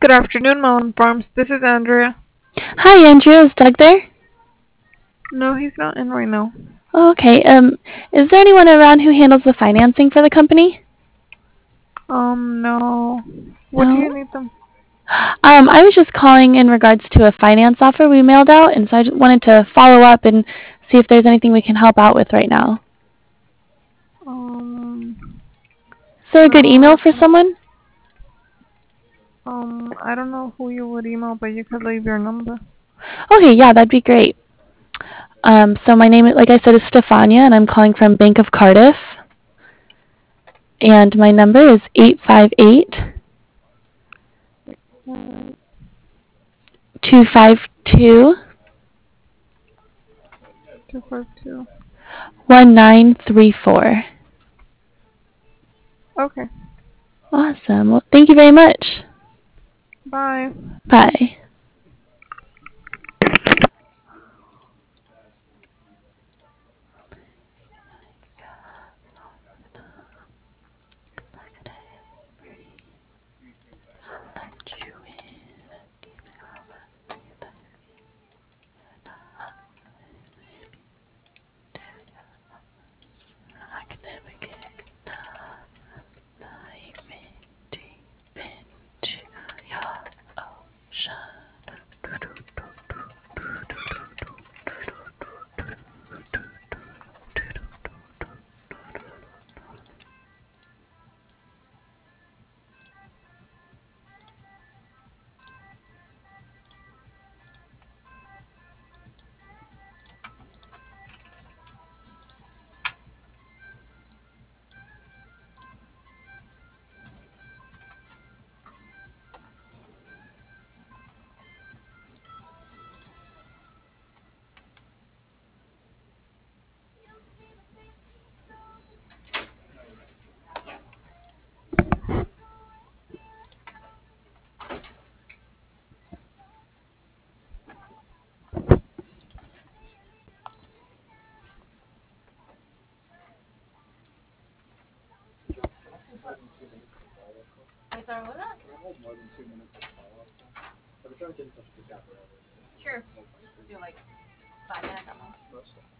Good afternoon, Mountain Farms. This is Andrea. Hi, Andrew. Is Doug there? No, he's not in right now. Oh, okay. Is there anyone around who handles the financing for the company? No. What do No. you need them? I was just calling in regards to a finance offer we mailed out, and so I just wanted to follow up and see if there's anything we can help out with right now. Um, Is there a good no, email for someone? I don't know who you would email, but you could leave your number. Okay, yeah, that'd be great. So my name, like I said, is Stefania, and I'm calling from Bank of Cardiff, and my number is 858 Uh, 252 252. 1934. Okay. Awesome. Well, thank you very much. Bye. Bye. I'm sorry, what was that? Sure. Do like 5 minutes at most.